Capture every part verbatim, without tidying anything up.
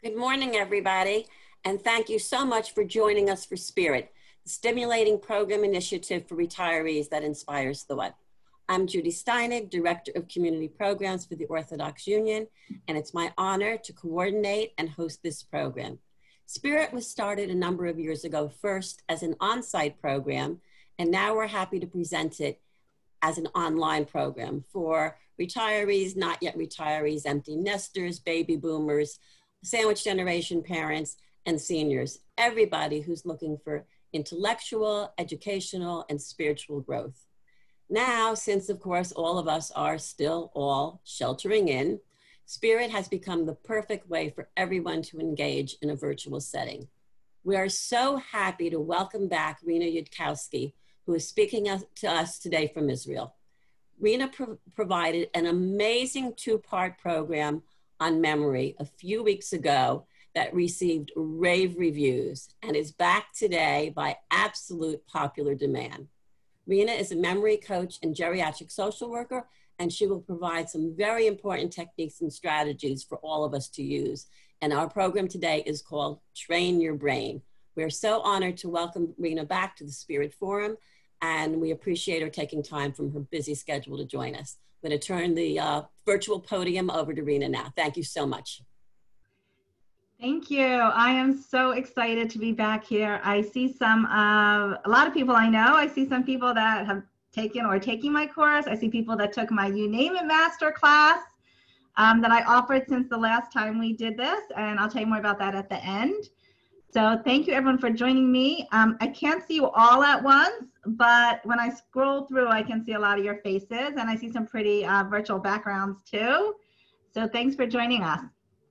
Good morning, everybody, and thank you so much for joining us for Spirit, the stimulating program initiative for retirees that inspires thought. I'm Judy Steinig, Director of Community Programs for the Orthodox Union, and it's my honor to coordinate and host this program. Spirit was started a number of years ago, first as an on-site program, and now we're happy to present it as an online program for retirees, not yet retirees, empty nesters, baby boomers, sandwich generation parents, and seniors, everybody who's looking for intellectual, educational, and spiritual growth. Now, since of course all of us are still all sheltering in, Spirit has become the perfect way for everyone to engage in a virtual setting. We are so happy to welcome back Rena Yudkowsky, who is speaking to us today from Israel. Rena pro provided an amazing two-part program on memory a few weeks ago that received rave reviews and is back today by absolute popular demand. Rena is a memory coach and geriatric social worker, and she will provide some very important techniques and strategies for all of us to use. And our program today is called Train Your Brain. We're so honored to welcome Rena back to the Spirit Forum, and we appreciate her taking time from her busy schedule to join us. I'm going to turn the uh, virtual podium over to Rena now. Thank you so much. Thank you. I am so excited to be back here. I see some, uh, a lot of people I know. I see some people that have taken or taking my course. I see people that took my You Name It master class um, that I offered since the last time we did this, and I'll tell you more about that at the end. So thank you everyone for joining me. Um, I can't see you all at once, but when I scroll through, I can see a lot of your faces, and I see some pretty uh, virtual backgrounds too. So thanks for joining us.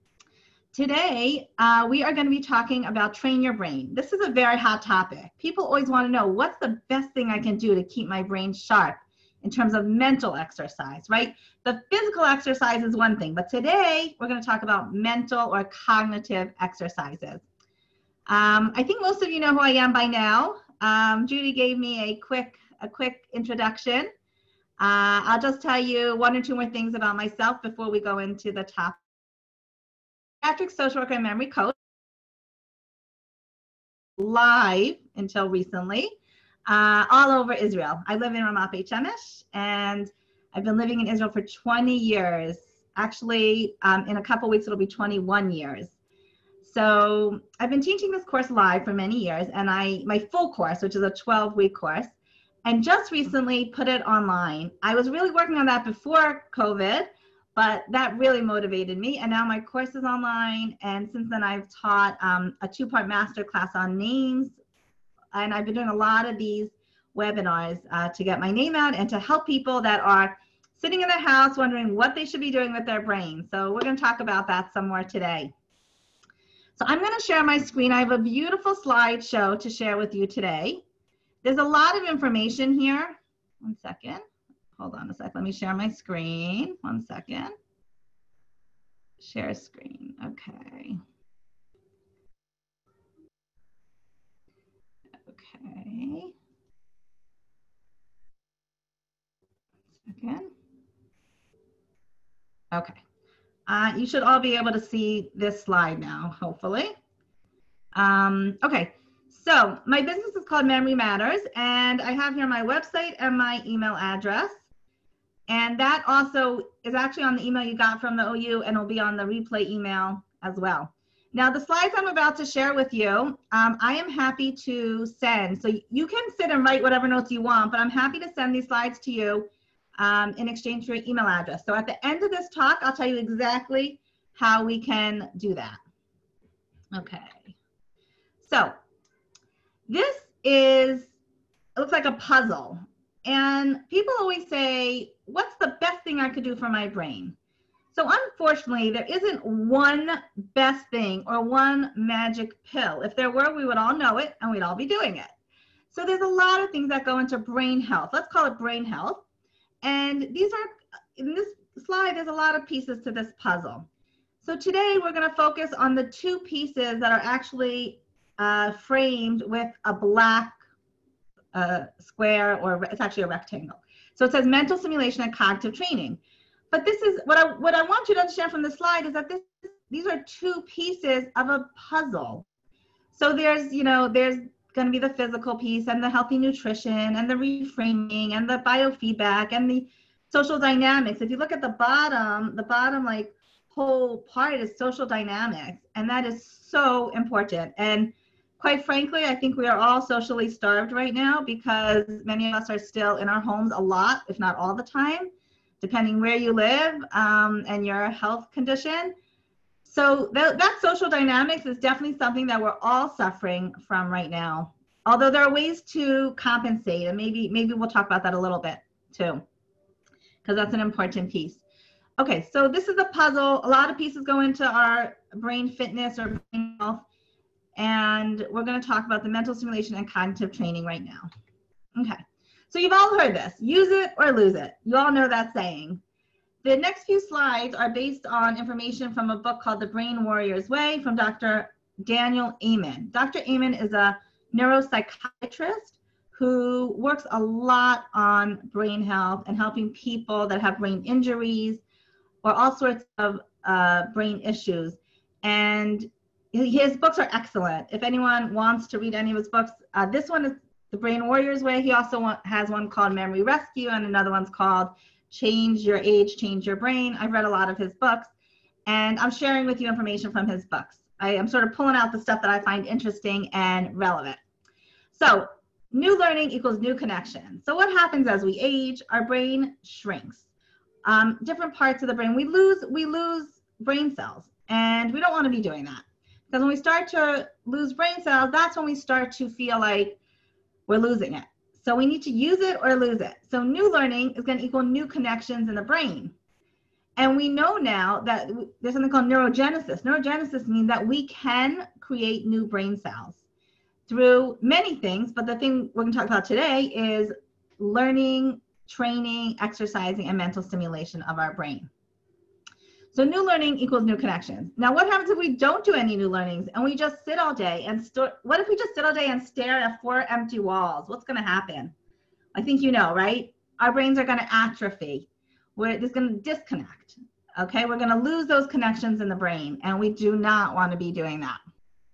Today, uh, we are going to be talking about Train Your Brain. This is a very hot topic. People always want to know, what's the best thing I can do to keep my brain sharp in terms of mental exercise, right? The physical exercise is one thing, but today we're going to talk about mental or cognitive exercises. Um, I think most of you know who I am by now. Um, Judy gave me a quick, a quick introduction. Uh, I'll just tell you one or two more things about myself before we go into the topic. Geriatric social worker and memory coach, live until recently, uh, all over Israel. I live in Ramat Beit Shemesh, and I've been living in Israel for twenty years. Actually, um, in a couple weeks, it'll be twenty-one years. So I've been teaching this course live for many years, and I my full course, which is a twelve week course, and just recently put it online. I was really working on that before COVID, but that really motivated me, and now my course is online, and since then I've taught um, a two-part master class on names, and I've been doing a lot of these webinars uh, to get my name out and to help people that are sitting in their house wondering what they should be doing with their brain. So we're going to talk about that some more today. So I'm going to share my screen. I have a beautiful slideshow to share with you today. There's a lot of information here. One second. Hold on a sec. Let me share my screen. One second. Share screen. Okay. Okay. Second. Okay. Uh, you should all be able to see this slide now, hopefully. Um, okay. So my business is called Memory Matters, and I have here my website and my email address. And that also is actually on the email you got from the O U, and it'll be on the replay email as well. Now, the slides I'm about to share with you, um, I am happy to send. So you can sit and write whatever notes you want, but I'm happy to send these slides to you um, in exchange for your email address. So at the end of this talk, I'll tell you exactly how we can do that. Okay. So this is, it looks like a puzzle. And people always say, what's the best thing I could do for my brain? So unfortunately, there isn't one best thing or one magic pill. If there were, we would all know it and we'd all be doing it. So there's a lot of things that go into brain health. Let's call it brain health. And these are, in this slide, there's a lot of pieces to this puzzle. So today we're going to focus on the two pieces that are actually uh, framed with a black uh, square, or it's actually a rectangle. So it says mental stimulation and cognitive training. But this is what I what I want you to understand from the slide is that this these are two pieces of a puzzle. So there's, you know, there's going to be the physical piece and the healthy nutrition and the reframing and the biofeedback and the social dynamics. If you look at the bottom, the bottom like whole part is social dynamics, and that is so important. And quite frankly, I think we are all socially starved right now because many of us are still in our homes a lot, if not all the time, depending where you live um, and your health condition. So that, that social dynamics is definitely something that we're all suffering from right now. Although there are ways to compensate, and maybe maybe we'll talk about that a little bit too, because that's an important piece. Okay, so this is a puzzle. A lot of pieces go into our brain fitness or brain health, and we're going to talk about the mental stimulation and cognitive training right now. Okay, so you've all heard this: use it or lose it. You all know that saying. The next few slides are based on information from a book called The Brain Warrior's Way from Doctor Daniel Amen. Doctor Amen is a neuropsychiatrist who works a lot on brain health and helping people that have brain injuries or all sorts of uh, brain issues. And his books are excellent. If anyone wants to read any of his books, uh, this one is The Brain Warrior's Way. He also want, has one called Memory Rescue, and another one's called Change Your Age, Change Your Brain. I've read a lot of his books, and I'm sharing with you information from his books. I am sort of pulling out the stuff that I find interesting and relevant. So new learning equals new connection. So what happens as we age? Our brain shrinks. Um, different parts of the brain, we lose, we lose brain cells, and we don't want to be doing that. Because when we start to lose brain cells, that's when we start to feel like we're losing it. So we need to use it or lose it. So new learning is going to equal new connections in the brain. And we know now that there's something called neurogenesis. Neurogenesis means that we can create new brain cells through many things, but the thing we're going to talk about today is learning, training, exercising, and mental stimulation of our brain. So new learning equals new connections. Now, what happens if we don't do any new learnings and we just sit all day and store? What if we just sit all day and stare at four empty walls? What's going to happen? I think you know, right? Our brains are going to atrophy. We're just going to disconnect. Okay, we're going to lose those connections in the brain, and we do not want to be doing that.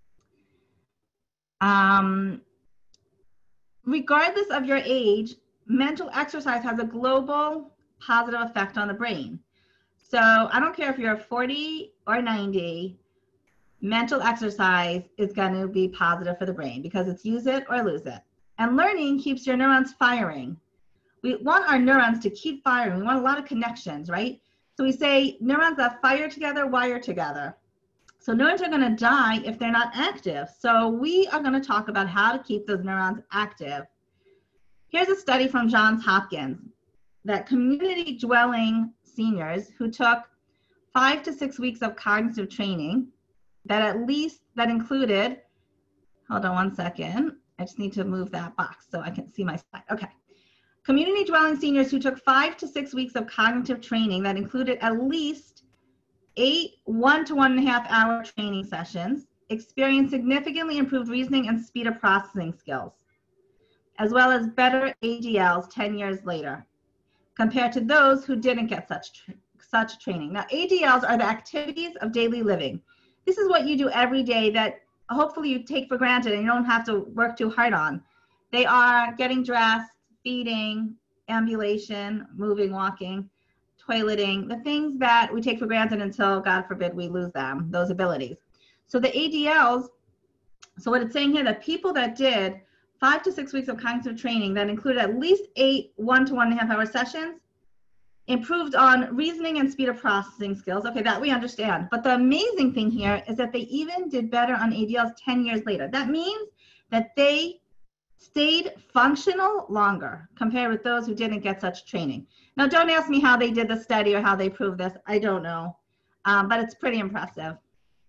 Um, regardless of your age, mental exercise has a global positive effect on the brain. So I don't care if you're forty or ninety, mental exercise is going to be positive for the brain because it's use it or lose it. And learning keeps your neurons firing. We want our neurons to keep firing. We want a lot of connections, right? So we say neurons that fire together, wire together. So neurons are going to die if they're not active. So we are going to talk about how to keep those neurons active. Here's a study from Johns Hopkins that community dwelling seniors who took five to six weeks of cognitive training that at least, that included, hold on one second. I just need to move that box so I can see my slide. Okay. Community dwelling seniors who took five to six weeks of cognitive training that included at least eight one to one and a half hour training sessions experienced significantly improved reasoning and speed of processing skills, as well as better A D Ls ten years later, compared to those who didn't get such, tra such training. Now, A D Ls are the activities of daily living. This is what you do every day that hopefully you take for granted and you don't have to work too hard on. They are getting dressed, feeding, ambulation, moving, walking, toileting, the things that we take for granted until, God forbid, we lose them, those abilities. So the A D Ls, so what it's saying here, that people that did five to six weeks of cognitive training that included at least eight one to one and a half hour sessions improved on reasoning and speed of processing skills. Okay, that we understand. But the amazing thing here is that they even did better on A D Ls ten years later. That means that they stayed functional longer compared with those who didn't get such training. Now, don't ask me how they did the study or how they proved this. I don't know, um, but it's pretty impressive.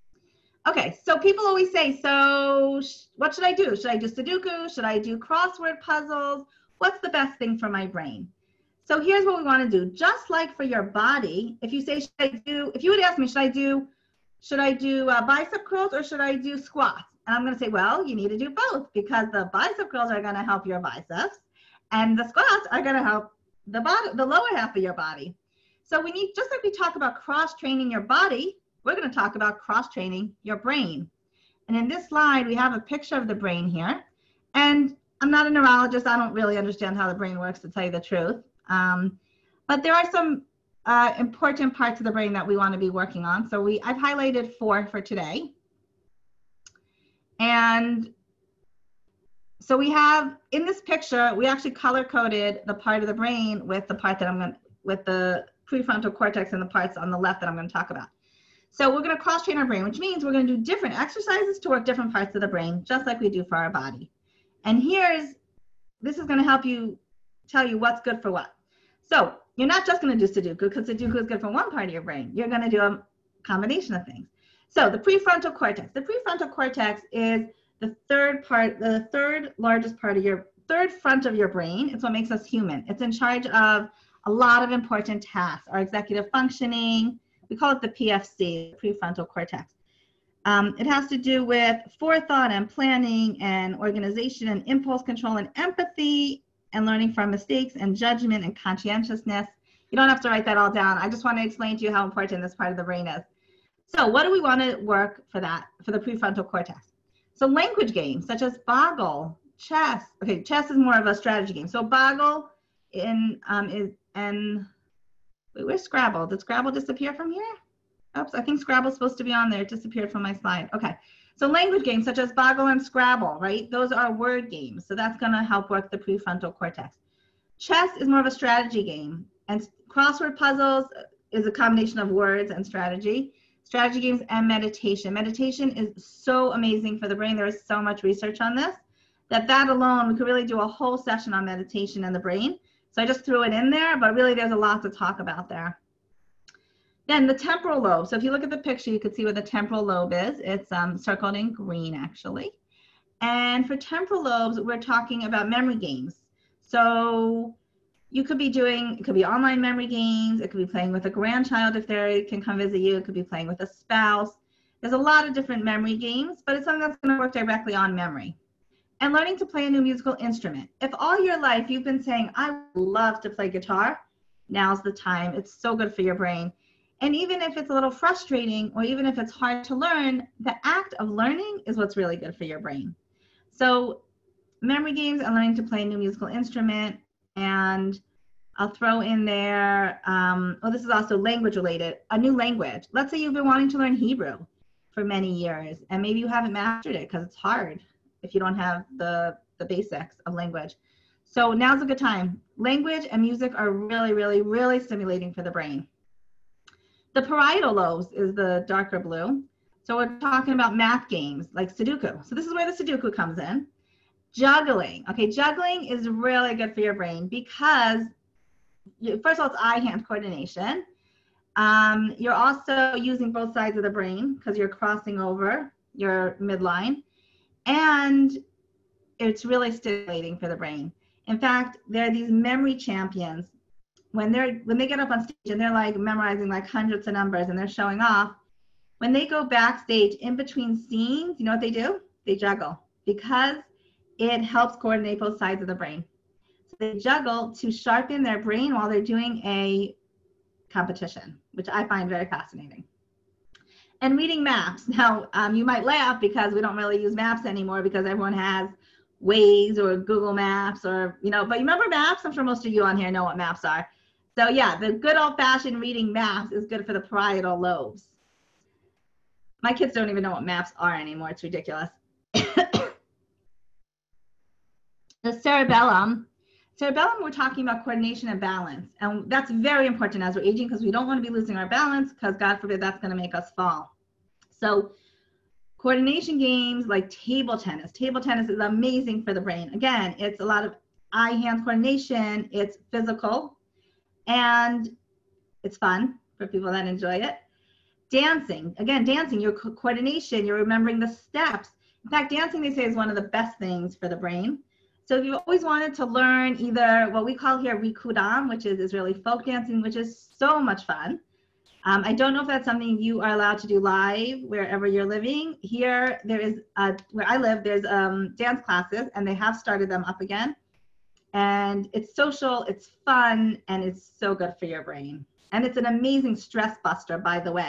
Okay, so people always say, so what should I do? Should I do Sudoku? Should I do crossword puzzles? What's the best thing for my brain? So here's what we want to do. Just like for your body, if you say, should I do, if you would ask me, should I do, should I do uh, bicep curls or should I do squats? And I'm going to say, well, you need to do both because the bicep curls are going to help your biceps and the squats are going to help the bottom, the lower half of your body. So we need, just like we talk about cross training your body, we're going to talk about cross-training your brain. And in this slide, we have a picture of the brain here. And I'm not a neurologist. I don't really understand how the brain works, to tell you the truth. Um, but there are some uh, important parts of the brain that we want to be working on. So we, I've highlighted four for today. And so we have, in this picture, we actually color-coded the part of the brain with the part that I'm going to, with the prefrontal cortex and the parts on the left that I'm going to talk about. So we're going to cross-train our brain, which means we're going to do different exercises to work different parts of the brain, just like we do for our body. And here's, this is going to help you tell you what's good for what. So you're not just going to do Sudoku, because Sudoku is good for one part of your brain. You're going to do a combination of things. So the prefrontal cortex. The prefrontal cortex is the third part, the third largest part of your, third front of your brain. It's what makes us human. It's in charge of a lot of important tasks, our executive functioning. We call it the P F C, the prefrontal cortex. Um, it has to do with forethought and planning and organization and impulse control and empathy and learning from mistakes and judgment and conscientiousness. You don't have to write that all down. I just want to explain to you how important this part of the brain is. So what do we want to work for that, for the prefrontal cortex? So language games such as Boggle, chess. Okay, chess is more of a strategy game. So Boggle in, um, is, and wait, where's Scrabble? Did Scrabble disappear from here? Oops, I think Scrabble's supposed to be on there. It disappeared from my slide. Okay, so language games such as Boggle and Scrabble, right? Those are word games. So that's gonna help work the prefrontal cortex. Chess is more of a strategy game. And crossword puzzles is a combination of words and strategy. Strategy games and meditation. Meditation is so amazing for the brain. There is so much research on this, that that alone, we could really do a whole session on meditation and the brain. So I just threw it in there, but really there's a lot to talk about there. Then the temporal lobe. So if you look at the picture, you can see where the temporal lobe is. It's um, circled in green, actually. And for temporal lobes, we're talking about memory games. So you could be doing, it could be online memory games. It could be playing with a grandchild if they can come visit you. It could be playing with a spouse. There's a lot of different memory games, but it's something that's going to work directly on memory. And learning to play a new musical instrument. If all your life you've been saying, I would love to play guitar, now's the time. It's so good for your brain. And even if it's a little frustrating, or even if it's hard to learn, the act of learning is what's really good for your brain. So memory games and learning to play a new musical instrument. And I'll throw in there, um, oh, this is also language related, a new language. Let's say you've been wanting to learn Hebrew for many years, and maybe you haven't mastered it because it's hard if you don't have the, the basics of language. So now's a good time. Language and music are really, really, really stimulating for the brain. The parietal lobes is the darker blue. So we're talking about math games like Sudoku. So this is where the Sudoku comes in. Juggling. Okay, juggling is really good for your brain because, you, first of all, it's eye-hand coordination. Um, you're also using both sides of the brain because you're crossing over your midline. And it's really stimulating for the brain. In fact, there are these memory champions. When they're when they get up on stage and they're like memorizing like hundreds of numbers and they're showing off, when they go backstage in between scenes, you know what they do? They juggle because it helps coordinate both sides of the brain. So they juggle to sharpen their brain while they're doing a competition, which I find very fascinating. And reading maps. Now, um, you might laugh because we don't really use maps anymore because everyone has Waze or Google Maps or, you know, but you remember maps? I'm sure most of you on here know what maps are. So yeah, the good old-fashioned reading maps is good for the parietal lobes. My kids don't even know what maps are anymore. It's ridiculous. The cerebellum. Cerebellum, we're talking about coordination and balance. And that's very important as we're aging because we don't want to be losing our balance because God forbid that's going to make us fall. So coordination games like table tennis. Table tennis is amazing for the brain. Again, it's a lot of eye-hand coordination. It's physical and it's fun for people that enjoy it. Dancing. Again, dancing, your co coordination, you're remembering the steps. In fact, dancing, they say, is one of the best things for the brain. So if you've always wanted to learn either what we call here Rikudam, which is Israeli folk dancing, which is so much fun. Um, I don't know if that's something you are allowed to do live wherever you're living. Here, there is, a, where I live, there's um, dance classes, and they have started them up again. And it's social, it's fun, and it's so good for your brain. And it's an amazing stress buster, by the way.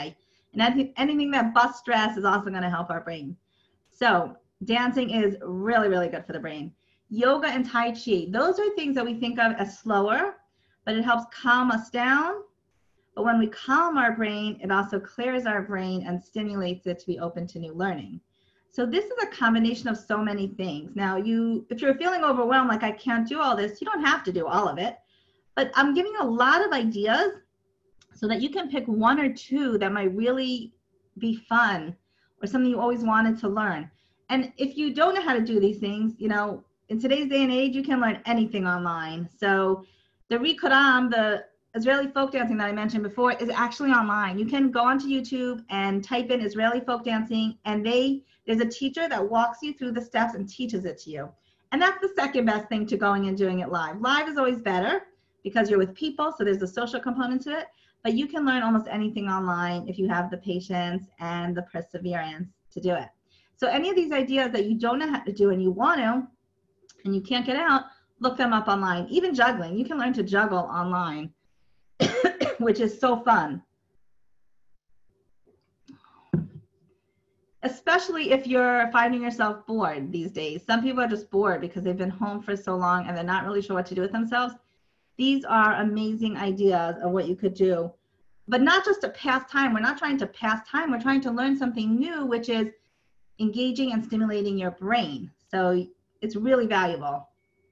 And anything, anything that busts stress is also going to help our brain. So dancing is really, really good for the brain. Yoga and Tai Chi, those are things that we think of as slower, but it helps calm us down. But when we calm our brain, it also clears our brain and stimulates it to be open to new learning. So this is a combination of so many things. Now, you, if you're feeling overwhelmed, like I can't do all this, you don't have to do all of it. But I'm giving a lot of ideas so that you can pick one or two that might really be fun or something you always wanted to learn. And if you don't know how to do these things, you know, in today's day and age, you can learn anything online. So the Rikuram, the Israeli folk dancing that I mentioned before, is actually online. You can go onto YouTube and type in Israeli folk dancing, and they there's a teacher that walks you through the steps and teaches it to you. And that's the second best thing to going and doing it live. Live is always better because you're with people, so there's a social component to it. But you can learn almost anything online if you have the patience and the perseverance to do it. So any of these ideas that you don't know how to do and you want to, and you can't get out, look them up online. Even juggling, you can learn to juggle online, which is so fun. Especially if you're finding yourself bored these days. Some people are just bored because they've been home for so long and they're not really sure what to do with themselves. These are amazing ideas of what you could do, but not just to pass time. We're not trying to pass time. We're trying to learn something new, which is engaging and stimulating your brain. So it's really valuable.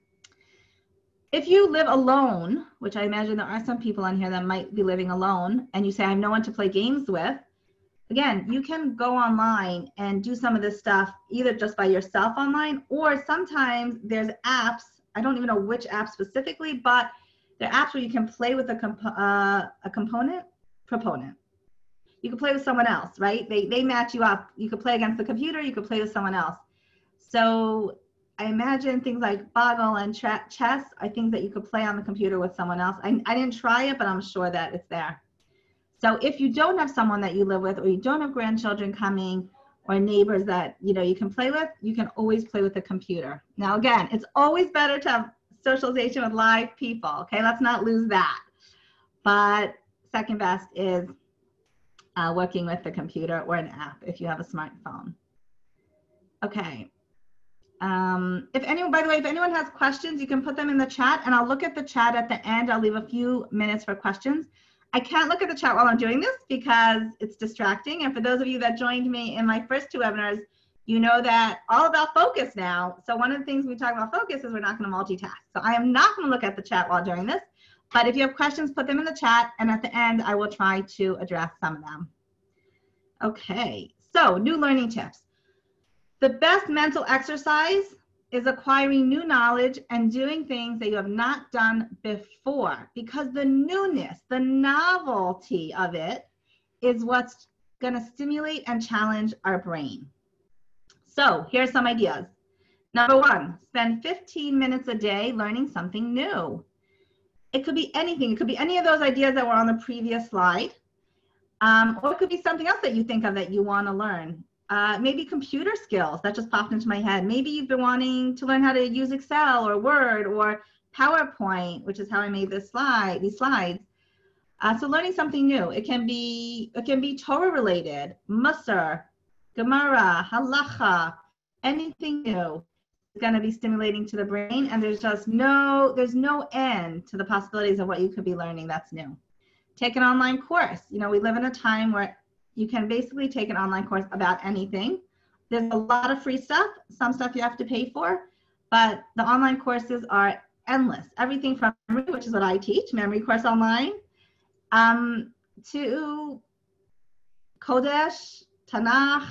If you live alone, which I imagine there are some people on here that might be living alone, and you say, I have no one to play games with, again, you can go online and do some of this stuff either just by yourself online, or sometimes there's apps. I don't even know which app specifically, but there are apps where you can play with a, comp uh, a component, proponent. You can play with someone else, right? They, they match you up. You could play against the computer, you could play with someone else. So I imagine things like Boggle and chess, I think that you could play on the computer with someone else. I, I didn't try it, but I'm sure that it's there. So if you don't have someone that you live with, or you don't have grandchildren coming, or neighbors that you know you can play with, you can always play with the computer. Now again, it's always better to have socialization with live people, okay? Let's not lose that. But second best is uh, working with the computer or an app if you have a smartphone. Okay. Um, if anyone, by the way, if anyone has questions, you can put them in the chat, and I'll look at the chat at the end. I'll leave a few minutes for questions. I can't look at the chat while I'm doing this because it's distracting. And for those of you that joined me in my first two webinars, you know that all about focus now. So one of the things we talk about focus is we're not going to multitask. So I am not going to look at the chat while doing this. But if you have questions, put them in the chat. And at the end, I will try to address some of them. Okay, so new learning tips. The best mental exercise is acquiring new knowledge and doing things that you have not done before, because the newness, the novelty of it is what's going to stimulate and challenge our brain. So here's some ideas. Number one, spend fifteen minutes a day learning something new. It could be anything. It could be any of those ideas that were on the previous slide, um, or it could be something else that you think of that you want to learn. Uh, maybe computer skills, that just popped into my head. Maybe you've been wanting to learn how to use Excel or Word or PowerPoint, which is how I made this slide, these slides. Uh, so learning something new. It can be, it can be Torah related, Musar, Gemara, Halacha, anything new is going to be stimulating to the brain, and there's just no, there's no end to the possibilities of what you could be learning that's new. Take an online course. You know, we live in a time where you can basically take an online course about anything. There's a lot of free stuff, some stuff you have to pay for, but the online courses are endless. Everything from memory, which is what I teach, memory course online, um, to Kodesh, Tanakh,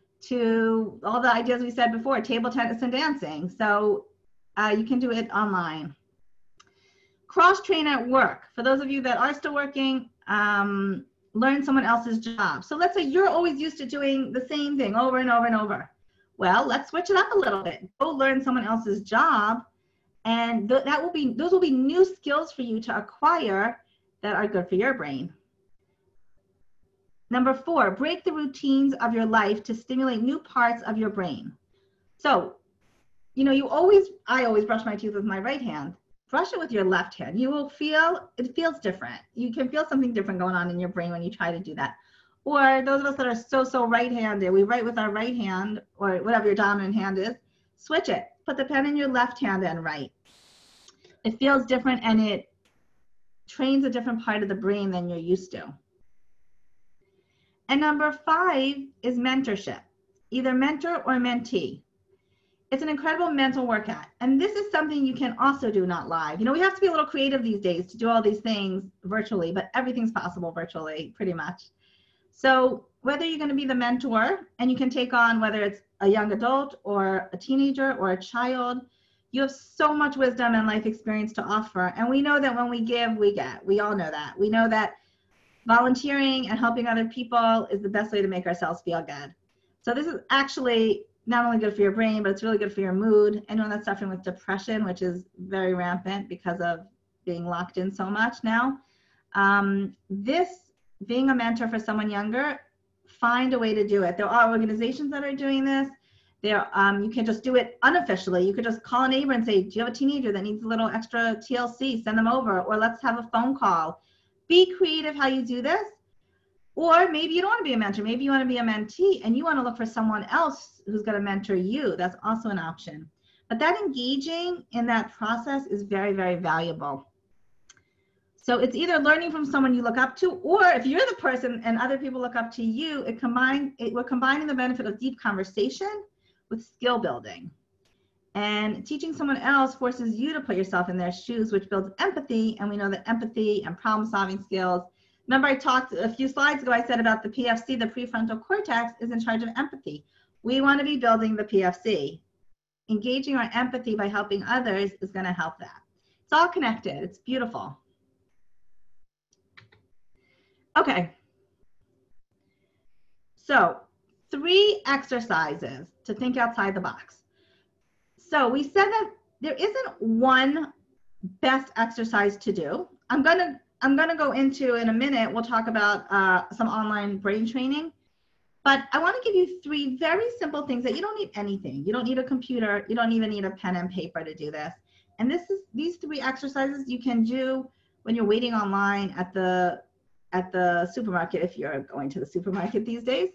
to all the ideas we said before, table tennis and dancing. So uh, you can do it online. Cross-train at work. For those of you that are still working, um, learn someone else's job. So let's say you're always used to doing the same thing over and over and over. Well, let's switch it up a little bit. Go learn someone else's job, and th that will be those will be new skills for you to acquire that are good for your brain. Number four, break the routines of your life to stimulate new parts of your brain. So, you know, you always, I always brush my teeth with my right hand. Brush it with your left hand. You will feel, it feels different. You can feel something different going on in your brain when you try to do that. Or those of us that are so, so right-handed, we write with our right hand, or whatever your dominant hand is, switch it. Put the pen in your left hand and write. It feels different, and it trains a different part of the brain than you're used to. And number five is mentorship, either mentor or mentee. It's an incredible mental workout. And this is something you can also do not live. You know, we have to be a little creative these days to do all these things virtually, but everything's possible virtually, pretty much. So whether you're going to be the mentor, and you can take on whether it's a young adult or a teenager or a child, you have so much wisdom and life experience to offer. And we know that when we give, we get. We all know that. We know that volunteering and helping other people is the best way to make ourselves feel good. So this is actually not only good for your brain, but it's really good for your mood. Anyone that's suffering with depression, which is very rampant because of being locked in so much now. Um, this, being a mentor for someone younger, find a way to do it. There are organizations that are doing this. There, um, you can just do it unofficially. You could just call a neighbor and say, do you have a teenager that needs a little extra T L C? Send them over, or let's have a phone call. Be creative how you do this. Or maybe you don't want to be a mentor. Maybe you want to be a mentee and you want to look for someone else who's going to mentor you. That's also an option. But that engaging in that process is very, very valuable. So it's either learning from someone you look up to, or if you're the person and other people look up to you, it combine, it, we're combining the benefit of deep conversation with skill building. And teaching someone else forces you to put yourself in their shoes, which builds empathy. And we know that empathy and problem solving skills. Remember I talked a few slides ago, I said about the P F C, the prefrontal cortex is in charge of empathy. We want to be building the P F C. Engaging our empathy by helping others is going to help that. It's all connected. It's beautiful. Okay. So three exercises to think outside the box. So we said that there isn't one best exercise to do. I'm going to I'm going to go into, in a minute, we'll talk about uh, some online brain training. But I want to give you three very simple things that you don't need anything. You don't need a computer. You don't even need a pen and paper to do this. And this is these three exercises you can do when you're waiting online at the at the supermarket, if you're going to the supermarket these days.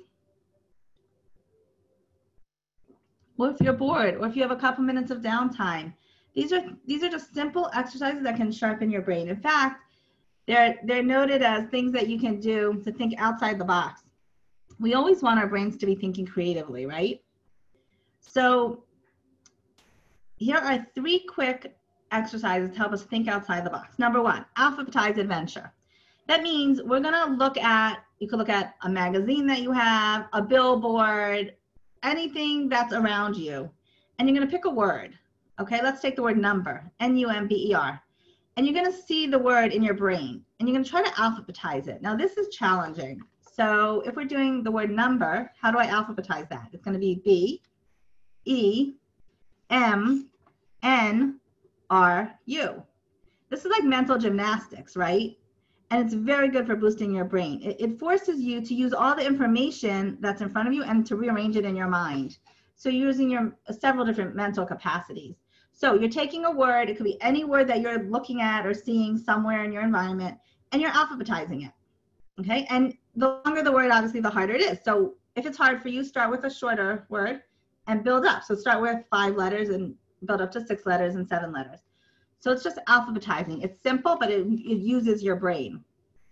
Or if you're bored, or if you have a couple minutes of downtime. These are these are just simple exercises that can sharpen your brain. In fact, They're, they're noted as things that you can do to think outside the box. We always want our brains to be thinking creatively, right? So here are three quick exercises to help us think outside the box. Number one, alphabetize adventure. That means we're going to look at, you could look at a magazine that you have, a billboard, anything that's around you, and you're going to pick a word. Okay, let's take the word number, N U M B E R. And you're going to see the word in your brain, and you're going to try to alphabetize it. Now, this is challenging. So if we're doing the word number, how do I alphabetize that? It's going to be B, E, M, N, R, U. This is like mental gymnastics, right? And it's very good for boosting your brain. It, it forces you to use all the information that's in front of you and to rearrange it in your mind. So you're using your several different mental capacities. So you're taking a word, it could be any word that you're looking at or seeing somewhere in your environment, and you're alphabetizing it, okay? And the longer the word, obviously, the harder it is. So if it's hard for you, start with a shorter word and build up. So start with five letters and build up to six letters and seven letters. So it's just alphabetizing. It's simple, but it, it uses your brain.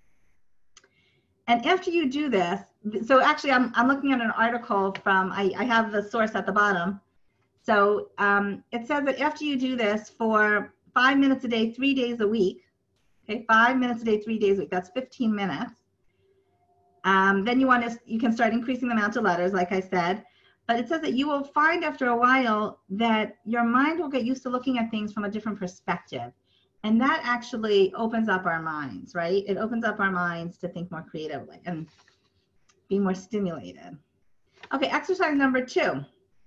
And after you do this, so actually I'm, I'm looking at an article from, I, I have the source at the bottom. So um, it says that after you do this for five minutes a day, three days a week, okay, five minutes a day, three days a week, that's fifteen minutes. Um, then you want to, you can start increasing the amount of letters, like I said. But it says that you will find after a while that your mind will get used to looking at things from a different perspective. And that actually opens up our minds, right? It opens up our minds to think more creatively and be more stimulated. Okay, exercise number two.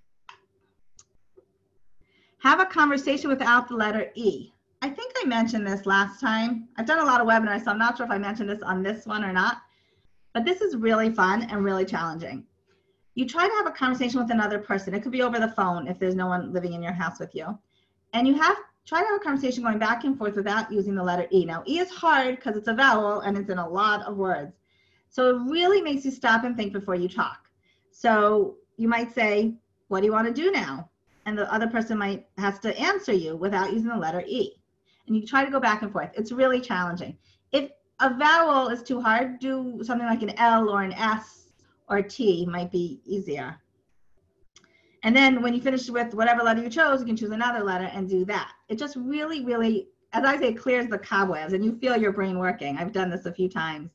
Have a conversation without the letter E. I think I mentioned this last time. I've done a lot of webinars, so I'm not sure if I mentioned this on this one or not. But this is really fun and really challenging. You try to have a conversation with another person. It could be over the phone if there's no one living in your house with you. And you have try to have a conversation going back and forth without using the letter E. Now, E is hard because it's a vowel and it's in a lot of words. So it really makes you stop and think before you talk. So you might say, what do you want to do now? And the other person might has to answer you without using the letter E. And you try to go back and forth. It's really challenging. If a vowel is too hard, do something like an L or an S or T might be easier. And then when you finish with whatever letter you chose, you can choose another letter and do that. It just really, really, as I say, clears the cobwebs and you feel your brain working. I've done this a few times.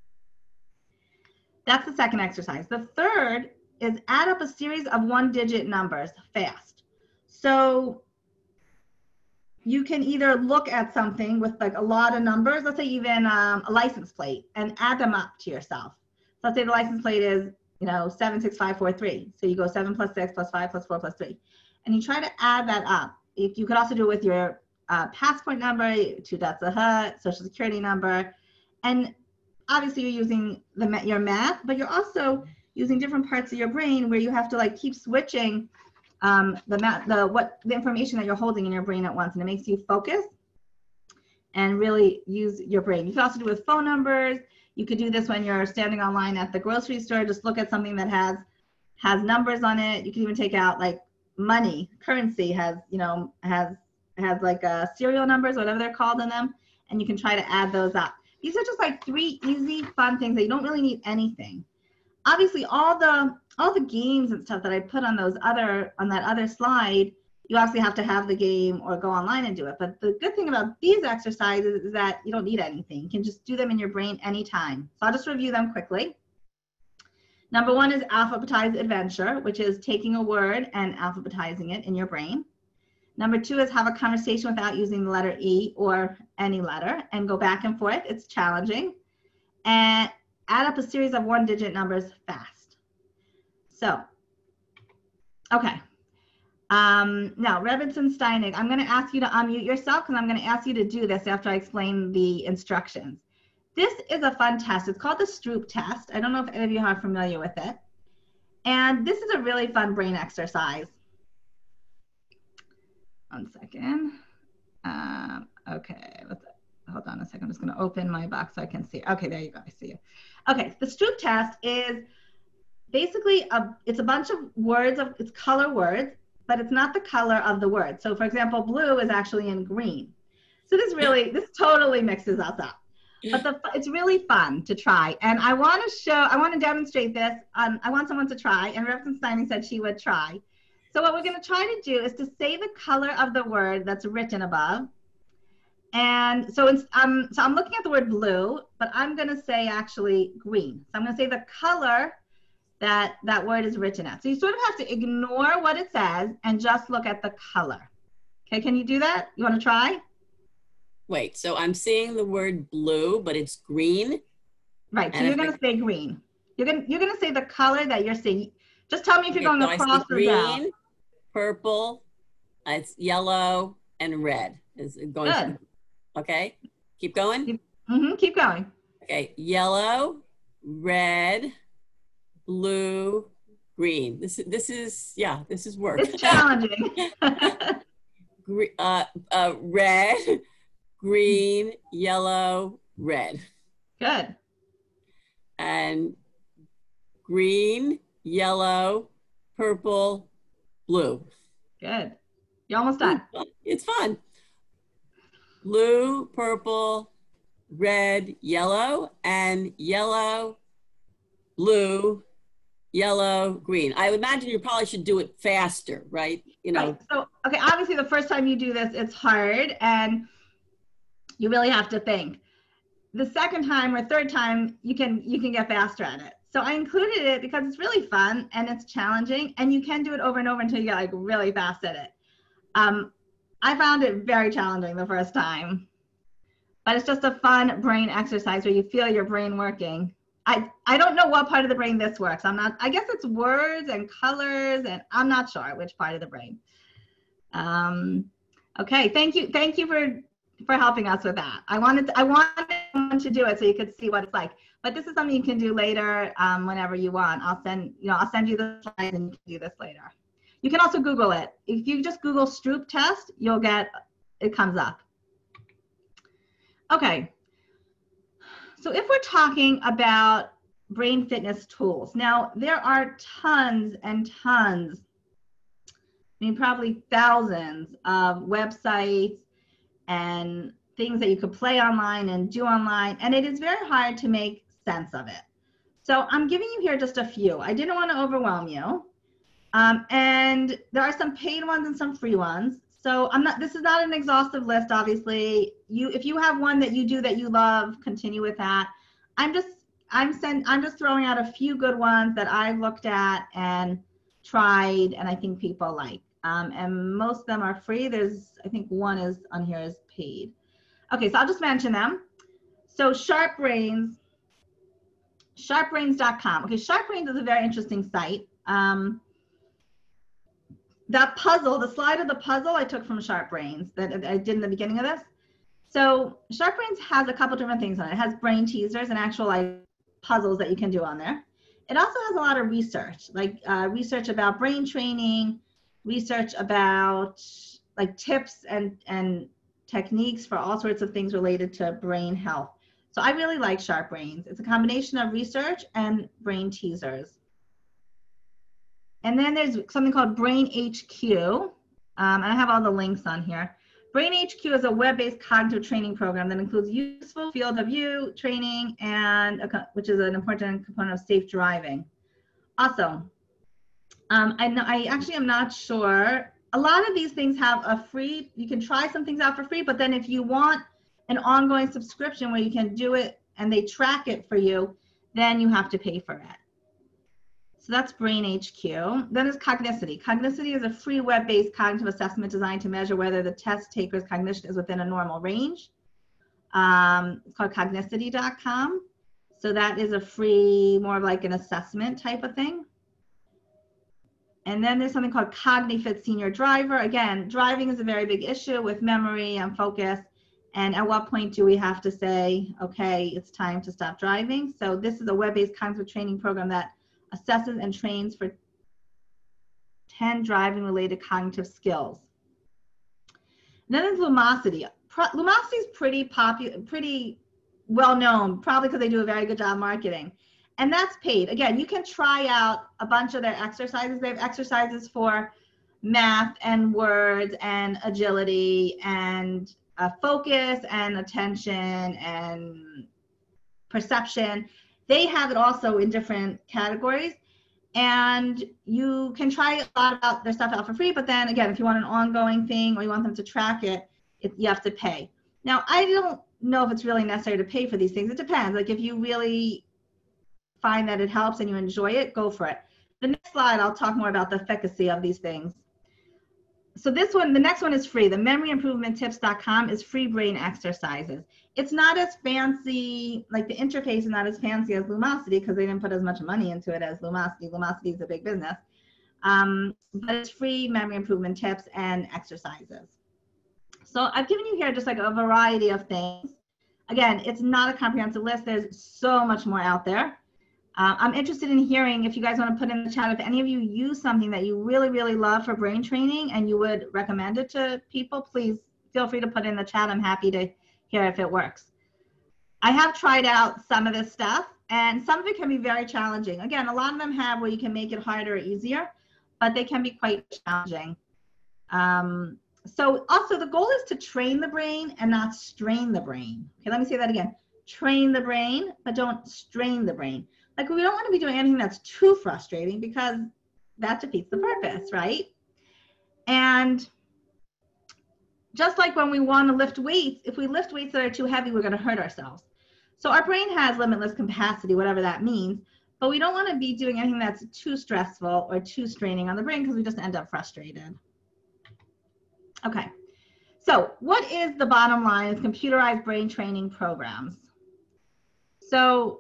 That's the second exercise. The third is add up a series of one-digit numbers fast. So you can either look at something with like a lot of numbers, let's say even um, a license plate, and add them up to yourself. So let's say the license plate is, you know, seven six five four three. So you go seven plus six plus five plus four plus three. And you try to add that up. If you could also do it with your uh, passport number, two dots of H U D, social security number. And obviously you're using the your math, but you're also using different parts of your brain where you have to like keep switching um, the math, the what the information that you're holding in your brain at once, and it makes you focus and really use your brain. You can also do it with phone numbers. You could do this when you're standing online at the grocery store. Just look at something that has has numbers on it. You can even take out like money, currency has you know has has like uh, serial numbers, whatever they're called in them, and you can try to add those up. These are just like three easy, fun things that you don't really need anything. Obviously, all the all the games and stuff that I put on those other on that other slide, you obviously have to have the game or go online and do it. But the good thing about these exercises is that you don't need anything. You can just do them in your brain anytime. So I'll just review them quickly. Number one is alphabetize adventure, which is taking a word and alphabetizing it in your brain. Number two is have a conversation without using the letter E or any letter and go back and forth. It's challenging. And add up a series of one-digit numbers fast. So, okay. Um, now, Revinson Steinig, I'm going to ask you to unmute yourself because I'm going to ask you to do this after I explain the instructions. This is a fun test. It's called the Stroop test. I don't know if any of you are familiar with it. And this is a really fun brain exercise. One second. Um, okay, let's, hold on a second. I'm just going to open my box so I can see. Okay, there you go. I see you. Okay, the Stroop test is basically a, it's a bunch of words of it's color words, but it's not the color of the word. So, for example, blue is actually in green. So this really this totally mixes us up. But the, it's really fun to try. And I want to show, I want to demonstrate this. Um, I want someone to try. And Reverend Steining said she would try. So what we're going to try to do is to say the color of the word that's written above. And so, it's, um, so I'm looking at the word blue, but I'm going to say actually green. So I'm going to say the color that that word is written at. So you sort of have to ignore what it says and just look at the color. Okay, can you do that? You want to try? Wait, so I'm seeing the word blue, but it's green? Right, so you're going to say green. You're going you're going to say the color that you're seeing. Just tell me if you're Okay, going so across or down. Green, purple, uh, it's yellow, and red. Is it going Good. To, okay, keep going. Keep, mm-hmm, keep going. Okay, yellow, red, blue, green. This is this is yeah, this is work. It's challenging. Gre uh, uh, red, green, yellow, red. Good. And green, yellow, purple, blue. Good. You're almost done. It's fun. Blue, purple, red, yellow, and yellow, blue, yellow, green. I would imagine you probably should do it faster, right? You know. Right. So, okay, obviously the first time you do this, it's hard and you really have to think. The second time or third time, you can you can get faster at it. So I included it because it's really fun and it's challenging and you can do it over and over until you get like really fast at it. Um, I found it very challenging the first time, but it's just a fun brain exercise where you feel your brain working. I, I don't know what part of the brain this works. I'm not, I guess it's words and colors and I'm not sure which part of the brain. Um, okay, thank you. Thank you for, for helping us with that. I wanted to, I wanted to do it so you could see what it's like. But this is something you can do later um, whenever you want. I'll send, you know, I'll send you the slides and you can do this later. You can also Google it. If you just Google Stroop test, you'll get, it comes up. Okay. So if we're talking about brain fitness tools. Now, there are tons and tons, I mean, probably thousands of websites and things that you could play online and do online, and it is very hard to make sense of it. So I'm giving you here just a few. I didn't want to overwhelm you. Um, and there are some paid ones and some free ones. So I'm not, this is not an exhaustive list, obviously. You, if you have one that you do that you love, continue with that. I'm just, I'm send, I'm just throwing out a few good ones that I've looked at and tried, and I think people like. Um, and most of them are free. There's, I think one is on here is paid. Okay, so I'll just mention them. So Sharp Brains, sharp brains dot com. Okay, Sharp Brains is a very interesting site. Um, that puzzle, the slide of the puzzle I took from Sharp Brains that I did in the beginning of this. So Sharp Brains has a couple different things on it. It has brain teasers and actual like puzzles that you can do on there. It also has a lot of research, like uh, research about brain training, research about like tips and, and techniques for all sorts of things related to brain health. So I really like Sharp Brains. It's a combination of research and brain teasers. And then there's something called Brain H Q. Um, I have all the links on here. Brain H Q is a web-based cognitive training program that includes useful field of view training, and a, which is an important component of safe driving. Also, um, I, know, I actually am not sure. A lot of these things have a free, you can try some things out for free, but then if you want an ongoing subscription where you can do it and they track it for you, then you have to pay for it. So that's Brain H Q. Then there's Cognicity. Cognicity is a free web-based cognitive assessment designed to measure whether the test taker's cognition is within a normal range. Um, it's called cognicity dot com. So that is a free, more of like an assessment type of thing. And then there's something called CogniFit Senior Driver. Again, driving is a very big issue with memory and focus. And at what point do we have to say, okay, it's time to stop driving? So this is a web-based cognitive training program that assesses and trains for ten driving-related cognitive skills. And then there's Lumosity. Pro Lumosity is pretty popular, pretty well-known, probably because they do a very good job marketing. And that's paid. Again, you can try out a bunch of their exercises. They have exercises for math and words and agility and uh, focus and attention and perception. They have it also in different categories, and you can try a lot about their stuff out for free, but then again, if you want an ongoing thing or you want them to track it, it you have to pay. Now, I don't know if it's really necessary to pay for these things. It depends. Like if you really find that it helps and you enjoy it, go for it. The next slide, I'll talk more about the efficacy of these things. So this one, the next one is free. The memory improvement tips dot com is free brain exercises. It's not as fancy, like the interface is not as fancy as Lumosity because they didn't put as much money into it as Lumosity. Lumosity is a big business. Um, but it's free memory improvement tips and exercises. So I've given you here just like a variety of things. Again, it's not a comprehensive list. There's so much more out there. Uh, I'm interested in hearing if you guys want to put in the chat, if any of you use something that you really, really love for brain training and you would recommend it to people, please feel free to put in the chat. I'm happy to hear if it works. I have tried out some of this stuff, and some of it can be very challenging. Again, a lot of them have where you can make it harder or easier, but they can be quite challenging. Um, so also the goal is to train the brain and not strain the brain. Okay, let me say that again. Train the brain, but don't strain the brain. Like we don't want to be doing anything that's too frustrating because that defeats the purpose, right? And just like when we want to lift weights, if we lift weights that are too heavy, we're going to hurt ourselves. So our brain has limitless capacity, whatever that means, but we don't want to be doing anything that's too stressful or too straining on the brain because we just end up frustrated. Okay, so what is the bottom line of computerized brain training programs? So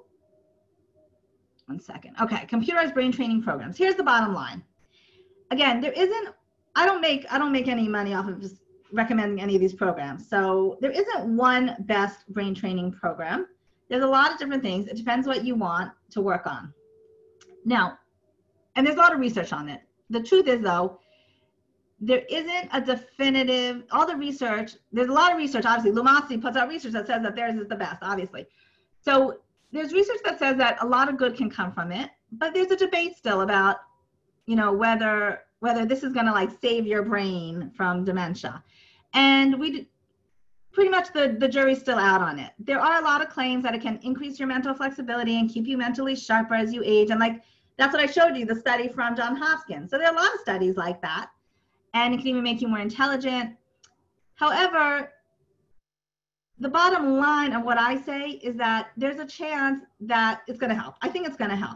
one second. Okay, computerized brain training programs. Here's the bottom line. Again, there isn't, I don't make, I don't make any money off of just recommending any of these programs. So there isn't one best brain training program. There's a lot of different things. It depends what you want to work on. Now, and there's a lot of research on it. The truth is though, there isn't a definitive, all the research, there's a lot of research, obviously. Lumosity puts out research that says that theirs is the best, obviously. So there's research that says that a lot of good can come from it, but there's a debate still about, you know, whether whether this is going to like save your brain from dementia. And we pretty much the, the jury's still out on it. There are a lot of claims that it can increase your mental flexibility and keep you mentally sharper as you age. And like, that's what I showed you, the study from Johns Hopkins. So there are a lot of studies like that. And it can even make you more intelligent. However, the bottom line of what I say is that there's a chance that it's going to help. I think it's going to help.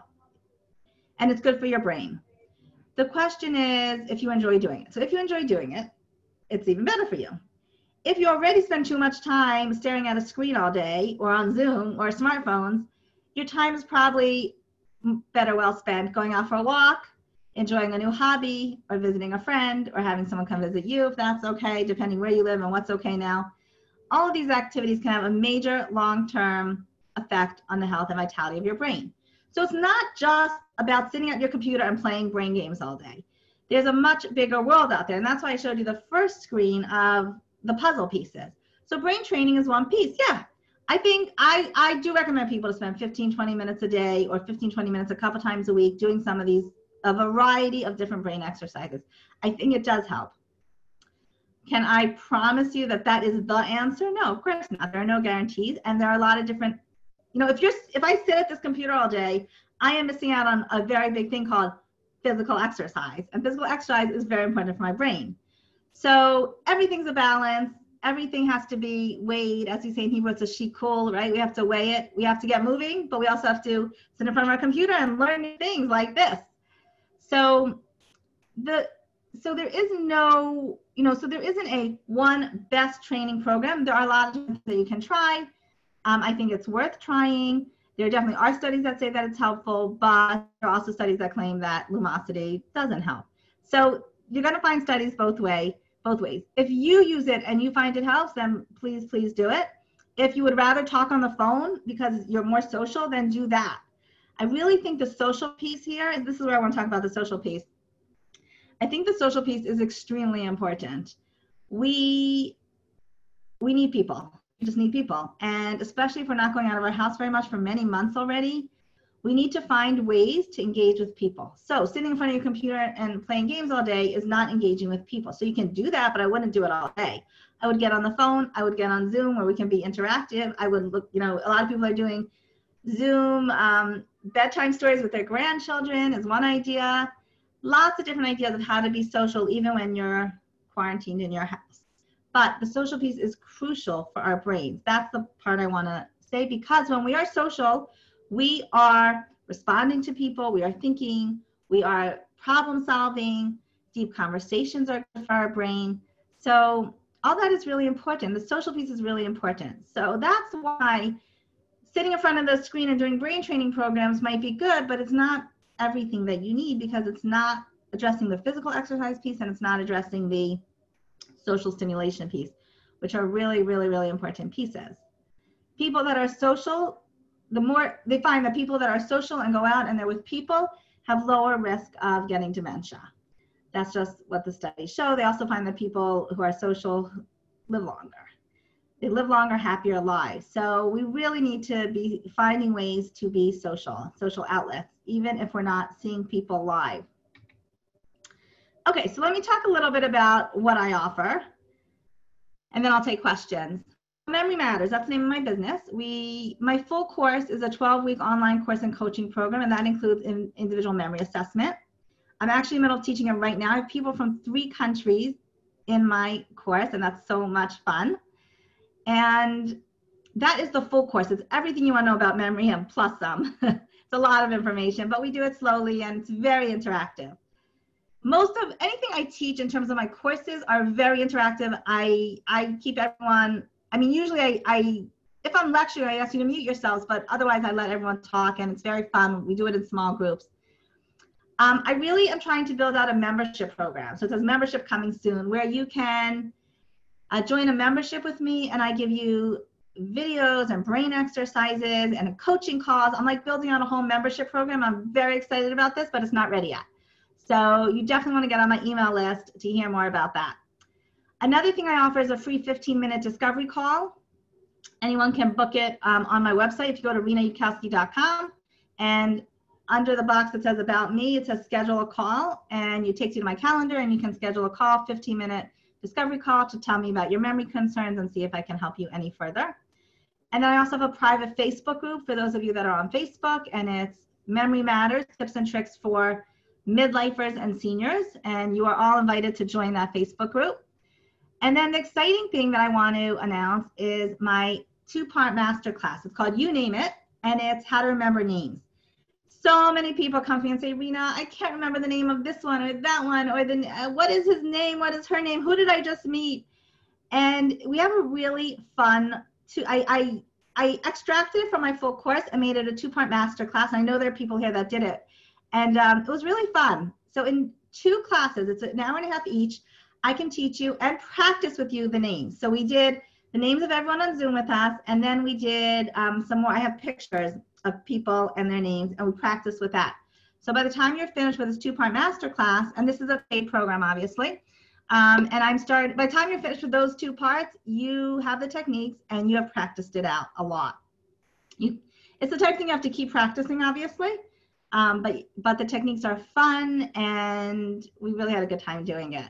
And it's good for your brain. The question is if you enjoy doing it. So if you enjoy doing it, it's even better for you. If you already spend too much time staring at a screen all day or on Zoom or smartphones, your time is probably better well spent going out for a walk, enjoying a new hobby, or visiting a friend, or having someone come visit you if that's okay, depending where you live and what's okay now. All of these activities can have a major long-term effect on the health and vitality of your brain. So it's not just about sitting at your computer and playing brain games all day. There's a much bigger world out there, and that's why I showed you the first screen of the puzzle pieces. So brain training is one piece. Yeah, I think I, I do recommend people to spend fifteen, twenty minutes a day or fifteen, twenty minutes a couple times a week doing some of these, a variety of different brain exercises. I think it does help. Can I promise you that that is the answer? No, of course not. There are no guarantees, and there are a lot of different, you know, if you're, if I sit at this computer all day, I am missing out on a very big thing called physical exercise, and physical exercise is very important for my brain. So everything's a balance. Everything has to be weighed. As we say in Hebrew, it's a shikul, right? We have to weigh it. We have to get moving, but we also have to sit in front of our computer and learn new things like this. So the so there is no, you know, so there isn't a one best training program. There are a lot of things that you can try. Um, I think it's worth trying. There definitely are studies that say that it's helpful, but there are also studies that claim that Lumosity doesn't help. So you're going to find studies both way, both ways. If you use it and you find it helps, then please, please do it. If you would rather talk on the phone because you're more social, then do that. I really think the social piece here, and this is where I want to talk about the social piece. I think the social piece is extremely important. We, we need people. We just need people. And especially if we're not going out of our house very much for many months already, we need to find ways to engage with people. So sitting in front of your computer and playing games all day is not engaging with people. So you can do that, but I wouldn't do it all day. I would get on the phone. I would get on Zoom where we can be interactive. I would look, you know, a lot of people are doing Zoom um, bedtime stories with their grandchildren is one idea. Lots of different ideas of how to be social even when you're quarantined in your house. But the social piece is crucial for our brains. That's the part I want to say, because when we are social, we are responding to people, we are thinking, we are problem solving, deep conversations are good for our brain. So all that is really important. The social piece is really important. So that's why sitting in front of the screen and doing brain training programs might be good, but it's not everything that you need because it's not addressing the physical exercise piece and it's not addressing the social stimulation piece, which are really, really, really important pieces. People that are social, the more they find that people that are social and go out and they're with people have lower risk of getting dementia. That's just what the studies show. They also find that people who are social live longer. They live longer, happier lives. So we really need to be finding ways to be social, social outlets, even if we're not seeing people live. Okay, so let me talk a little bit about what I offer, and then I'll take questions. Memory Matters, that's the name of my business. We, my full course is a twelve week online course and coaching program, and that includes in, individual memory assessment. I'm actually in the middle of teaching it right now. I have people from three countries in my course, and that's so much fun. And that is the full course. It's everything you want to know about memory and plus some. It's a lot of information, but we do it slowly and it's very interactive. Most of anything I teach in terms of my courses are very interactive. I, I keep everyone, I mean, usually I, I, if I'm lecturing, I ask you to mute yourselves, but otherwise I let everyone talk and it's very fun. We do it in small groups. Um, I really am trying to build out a membership program. So it says membership coming soon, where you can uh, join a membership with me and I give you videos and brain exercises and coaching calls. I'm like building out a whole membership program. I'm very excited about this, but it's not ready yet. So you definitely want to get on my email list to hear more about that. Another thing I offer is a free fifteen minute discovery call. anyone can book it um, on my website. If you go to rena yudkowsky dot com, and under the box that says about me, it says schedule a call, and it takes you to my calendar, and you can schedule a call, fifteen minute discovery call, to tell me about your memory concerns and see if I can help you any further. And then I also have a private Facebook group for those of you that are on Facebook, and it's Memory Matters, Tips and Tricks for Midlifers and Seniors, and you are all invited to join that Facebook group. And then the exciting thing that I want to announce is my two-part masterclass. It's called You Name It, and it's how to remember names. So many people come to me and say, Rena, I can't remember the name of this one or that one, or the uh, what is his name, what is her name, who did I just meet? And we have a really fun, to, I, I, I extracted it from my full course and made it a two-part masterclass. I know there are people here that did it. And um, it was really fun. So in two classes, it's an hour and a half each, I can teach you and practice with you the names. So we did the names of everyone on Zoom with us, and then we did um, some more, I have pictures of people and their names, and we practiced with that. So by the time you're finished with this two-part masterclass, and this is a paid program, obviously, um, and I'm started, by the time you're finished with those two parts, you have the techniques and you have practiced it out a lot. You, it's the type of thing you have to keep practicing, obviously, um, but, but the techniques are fun, and we really had a good time doing it.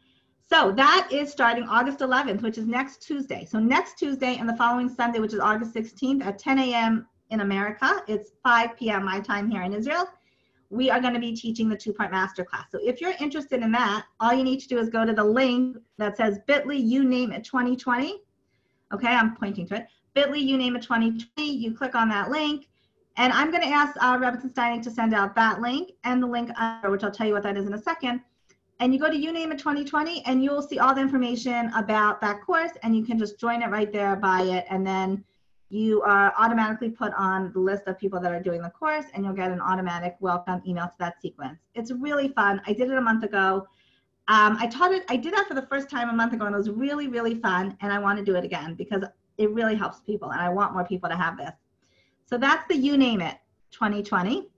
So that is starting August eleventh, which is next Tuesday. So next Tuesday and the following Sunday, which is August sixteenth at ten A M in America, it's five P M my time here in Israel, we are going to be teaching the two-part masterclass. So if you're interested in that, all you need to do is go to the link that says bit.ly you name it twenty twenty. Okay, I'm pointing to it. bit.ly you name it twenty twenty. You click on that link, and I'm going to ask uh, Rebbetzin Steinig to send out that link and the link under, which I'll tell you what that is in a second. And you go to You Name It twenty twenty, and you'll see all the information about that course, and you can just join it right there, buy it, and then you are automatically put on the list of people that are doing the course, and you'll get an automatic welcome email to that sequence. It's really fun. I did it a month ago. Um, I taught it, I did that for the first time a month ago, and it was really, really fun, and I want to do it again because it really helps people, and I want more people to have this. So that's the You Name It twenty twenty.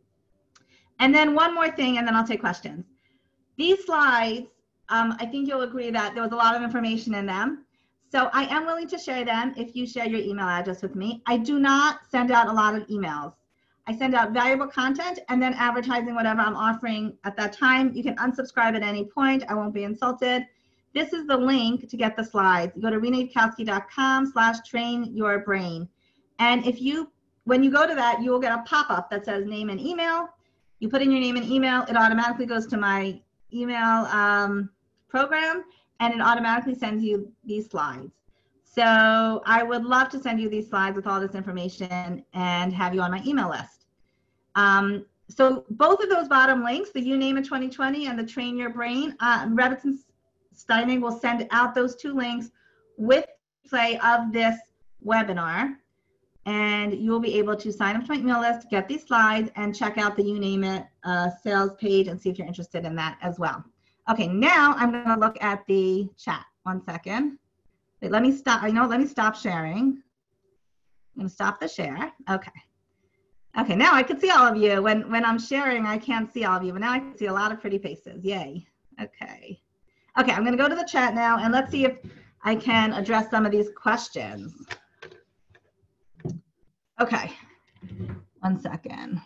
And then one more thing, and then I'll take questions. These slides, um, I think you'll agree that there was a lot of information in them. So I am willing to share them if you share your email address with me. I do not send out a lot of emails. I send out valuable content and then advertising whatever I'm offering at that time. You can unsubscribe at any point. I won't be insulted. This is the link to get the slides. You go to rena yudkowsky dot com slash train your brain. And if you, when you go to that, you will get a pop-up that says name and email. You put in your name and email, it automatically goes to my email um, program, and it automatically sends you these slides. So I would love to send you these slides with all this information and have you on my email list. Um, so both of those bottom links, the You Name It twenty twenty and the Train Your Brain, uh, Rebbetzin Steinig will send out those two links with play of this webinar, and you will be able to sign up to my email list, get these slides, and check out the You Name It uh, sales page and see if you're interested in that as well. Okay, now I'm going to look at the chat. One second. Wait, let me stop. I know. Let me stop sharing. I'm going to stop the share. Okay. Okay, now I can see all of you. When when I'm sharing, I can't see all of you, but now I can see a lot of pretty faces. Yay. Okay. Okay, I'm going to go to the chat now, and let's see if I can address some of these questions. Okay, one second.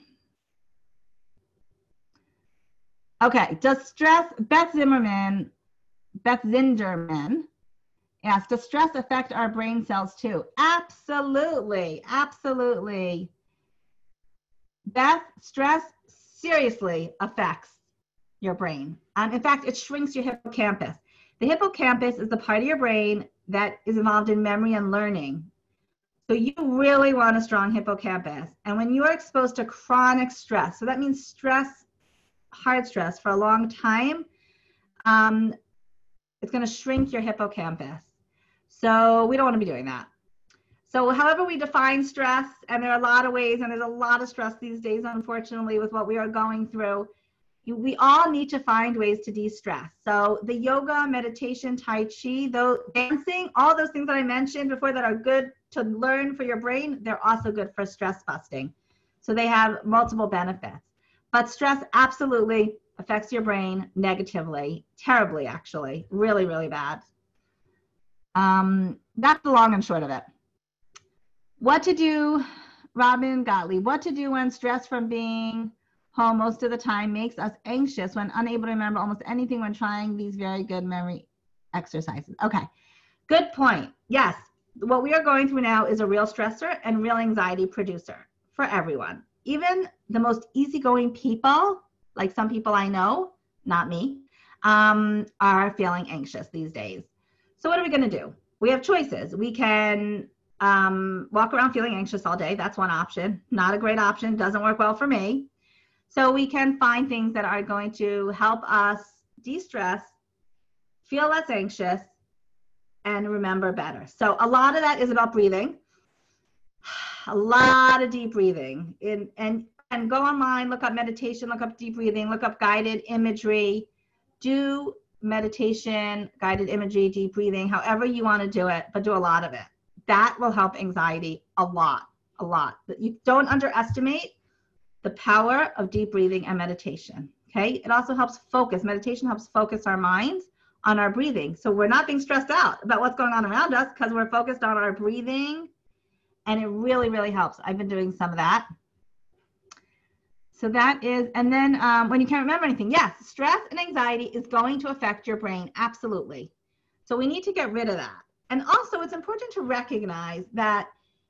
Okay, does stress, Beth Zimmerman, Beth Zinderman asked, does stress affect our brain cells too? Absolutely, absolutely. Beth, stress seriously affects your brain. Um, in fact, it shrinks your hippocampus. The hippocampus is the part of your brain that is involved in memory and learning. So you really want a strong hippocampus. And when you are exposed to chronic stress, so that means stress, hard stress for a long time, um, it's going to shrink your hippocampus. So we don't want to be doing that. So however we define stress, and there are a lot of ways, and there's a lot of stress these days, unfortunately, with what we are going through, you, we all need to find ways to de-stress. So the yoga, meditation, Tai Chi, though, dancing, all those things that I mentioned before that are good to learn for your brain, they're also good for stress busting. So they have multiple benefits. But stress absolutely affects your brain negatively, terribly actually, really, really bad. Um, that's the long and short of it. What to do, Robin Gottlieb, what to do when stress from being home most of the time makes us anxious when unable to remember almost anything when trying these very good memory exercises. Okay, good point. Yes, what we are going through now is a real stressor and real anxiety producer for everyone. Even the most easygoing people, like some people I know, not me, um, are feeling anxious these days. So what are we going to do? We have choices. We can um, walk around feeling anxious all day. That's one option. Not a great option. Doesn't work well for me. So we can find things that are going to help us de-stress, feel less anxious, and remember better. So a lot of that is about breathing. A lot of deep breathing. In, and, and go online, look up meditation, look up deep breathing, look up guided imagery. Do meditation, guided imagery, deep breathing, however you want to do it, but do a lot of it. That will help anxiety a lot, a lot. You don't underestimate the power of deep breathing and meditation, okay? It also helps focus. Meditation helps focus our minds on our breathing. So we're not being stressed out about what's going on around us because we're focused on our breathing, and it really, really helps. I've been doing some of that. So that is, and then um, when you can't remember anything, yes, stress and anxiety is going to affect your brain, absolutely. So we need to get rid of that. And also it's important to recognize that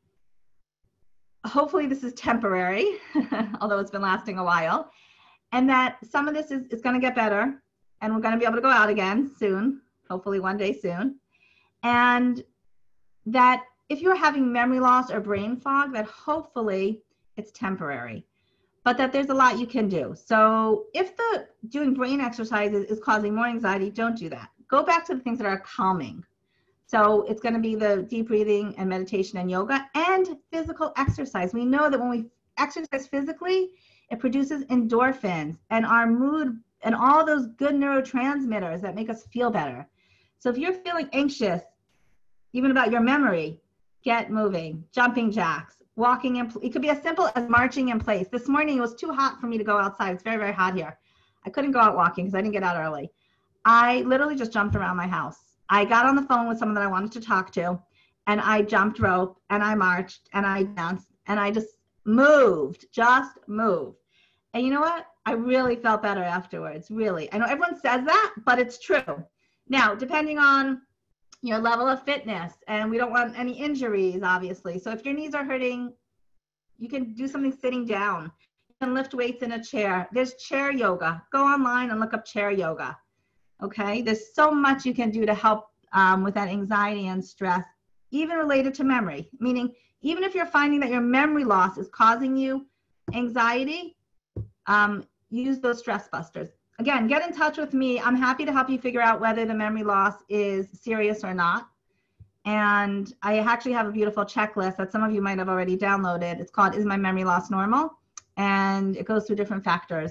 hopefully this is temporary, although it's been lasting a while, and that some of this is, is going to get better, and we're going to be able to go out again soon, hopefully one day soon. And that if you're having memory loss or brain fog, that hopefully it's temporary, but that there's a lot you can do. So if the doing brain exercises is causing more anxiety, don't do that. Go back to the things that are calming. So it's going to be the deep breathing and meditation and yoga and physical exercise. We know that when we exercise physically, it produces endorphins and our mood and all those good neurotransmitters that make us feel better. So if you're feeling anxious, even about your memory, get moving, jumping jacks, walking in. It could be as simple as marching in place. This morning, it was too hot for me to go outside. It's very, very hot here. I couldn't go out walking because I didn't get out early. I literally just jumped around my house. I got on the phone with someone that I wanted to talk to, and I jumped rope, and I marched, and I danced, and I just moved, just moved. And you know what? I really felt better afterwards, really. I know everyone says that, but it's true. Now, depending on your level of fitness, and we don't want any injuries, obviously. So if your knees are hurting, you can do something sitting down. You can lift weights in a chair. There's chair yoga. Go online and look up chair yoga. Okay, there's so much you can do to help um, with that anxiety and stress, even related to memory. Meaning, even if you're finding that your memory loss is causing you anxiety, um, use those stress busters. Again, get in touch with me. I'm happy to help you figure out whether the memory loss is serious or not. And I actually have a beautiful checklist that some of you might have already downloaded. It's called Is My Memory Loss Normal? And it goes through different factors.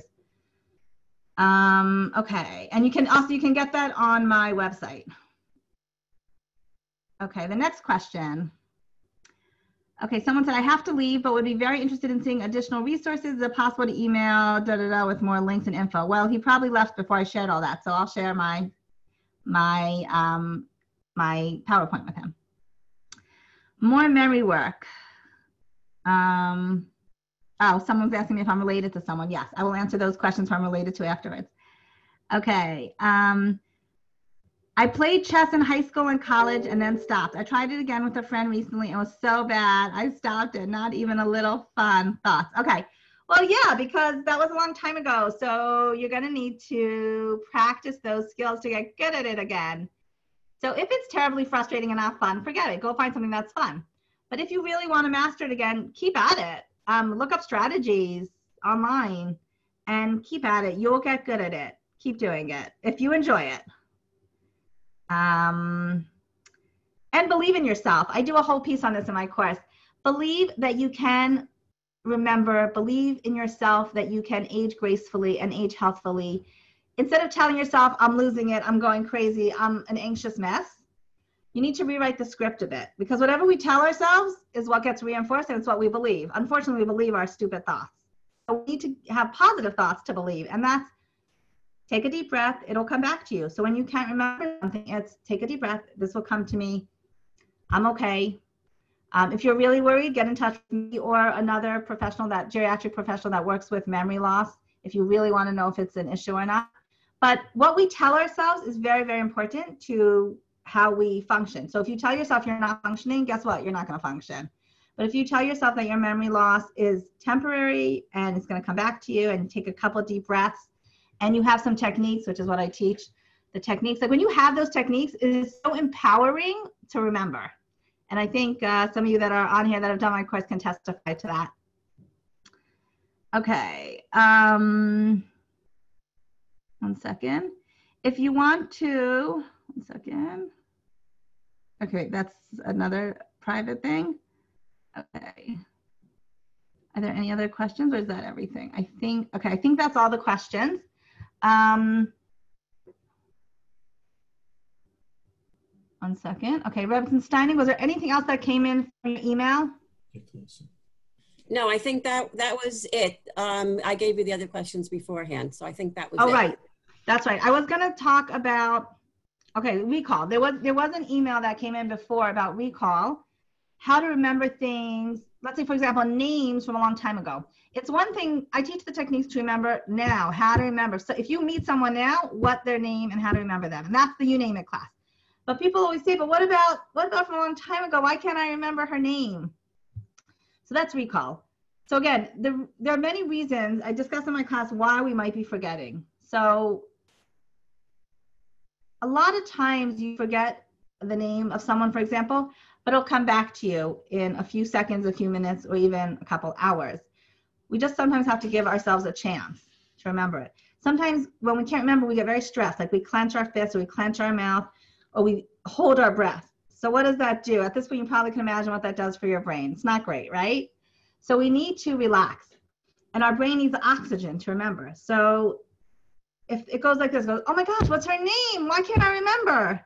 Um, okay, and you can also, you can get that on my website. Okay, the next question. Okay, someone said, I have to leave, but would be very interested in seeing additional resources. Is it possible to email da, da, da, with more links and info? Well, he probably left before I shared all that, so I'll share my, my, um, my PowerPoint with him. More memory work. Um, Oh, someone's asking me if I'm related to someone. Yes, I will answer those questions who I'm related to afterwards. Okay. Um, I played chess in high school and college and then stopped. I tried it again with a friend recently. It was so bad. I stopped it. Not even a little fun thoughts. Okay. Well, yeah, because that was a long time ago. So you're going to need to practice those skills to get good at it again. So if it's terribly frustrating and not fun, forget it. Go find something that's fun. But if you really want to master it again, keep at it. Um, look up strategies online and keep at it. You'll get good at it. Keep doing it if you enjoy it. Um, and believe in yourself. I do a whole piece on this in my course. Believe that you can remember. Believe in yourself that you can age gracefully and age healthfully. Instead of telling yourself, I'm losing it, I'm going crazy, I'm an anxious mess, you need to rewrite the script a bit, because whatever we tell ourselves is what gets reinforced, and it's what we believe. Unfortunately, we believe our stupid thoughts. So we need to have positive thoughts to believe, and that's take a deep breath. It'll come back to you. So when you can't remember something, it's take a deep breath. This will come to me. I'm okay. Um, if you're really worried, get in touch with me or another professional, that geriatric professional that works with memory loss, if you really want to know if it's an issue or not. But what we tell ourselves is very, very important to how we function. So if you tell yourself you're not functioning, guess what? You're not going to function. But if you tell yourself that your memory loss is temporary and it's going to come back to you, and take a couple deep breaths, and you have some techniques, which is what I teach, the techniques, like when you have those techniques, it is so empowering to remember. And I think uh, some of you that are on here that have done my course can testify to that. Okay. Um, one second. If you want to, one second. Okay, that's another private thing. Okay. Are there any other questions, or is that everything? I think, okay, I think that's all the questions. Um, one second. Okay, Reverend Steining, was there anything else that came in from your email? No, I think that that was it. Um, I gave you the other questions beforehand, so I think that was oh, it. Oh, right. That's right. I was going to talk about, okay, recall. There was, there was an email that came in before about recall, how to remember things. Let's say, for example, names from a long time ago. It's one thing, I teach the techniques to remember now, how to remember. So if you meet someone now, what their name and how to remember them. And that's the You Name It class. But people always say, but what about, what about from a long time ago? Why can't I remember her name? So that's recall. So again, the, there are many reasons I discussed in my class why we might be forgetting. So a lot of times you forget the name of someone, for example, but it'll come back to you in a few seconds, a few minutes, or even a couple hours. We just sometimes have to give ourselves a chance to remember it. Sometimes when we can't remember, we get very stressed, like we clench our fists, or we clench our mouth, or we hold our breath. So what does that do? At this point, you probably can imagine what that does for your brain. It's not great, right? So we need to relax. And our brain needs oxygen to remember. So if it goes like this, it goes, oh my gosh, what's her name? Why can't I remember?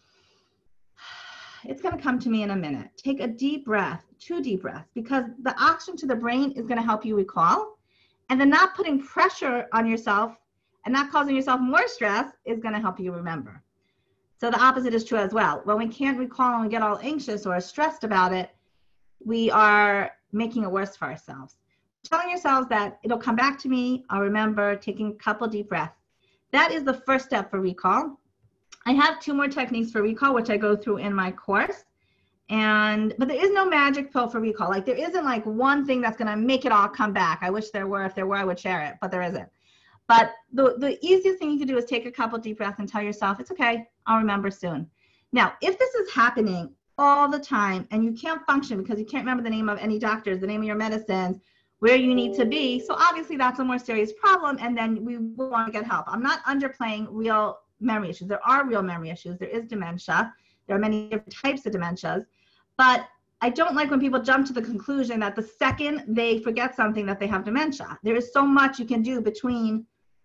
It's going to come to me in a minute. Take a deep breath, two deep breaths, because the oxygen to the brain is going to help you recall. And then not putting pressure on yourself and not causing yourself more stress is going to help you remember. So the opposite is true as well. When we can't recall and we get all anxious or stressed about it, we are making it worse for ourselves. Telling yourselves that it'll come back to me, I'll remember, taking a couple deep breaths. That is the first step for recall. I have two more techniques for recall, which I go through in my course. And, but there is no magic pill for recall. Like there isn't like one thing that's gonna make it all come back. I wish there were. If there were, I would share it, but there isn't. But the, the easiest thing you can do is take a couple deep breaths and tell yourself, it's okay, I'll remember soon. Now, if this is happening all the time and you can't function because you can't remember the name of any doctors, the name of your medicines, where you need to be, so obviously that's a more serious problem, and then we will want to get help. I'm not underplaying real memory issues. There are real memory issues. There is dementia. There are many different types of dementias. But I don't like when people jump to the conclusion that the second they forget something that they have dementia. There is so much you can do between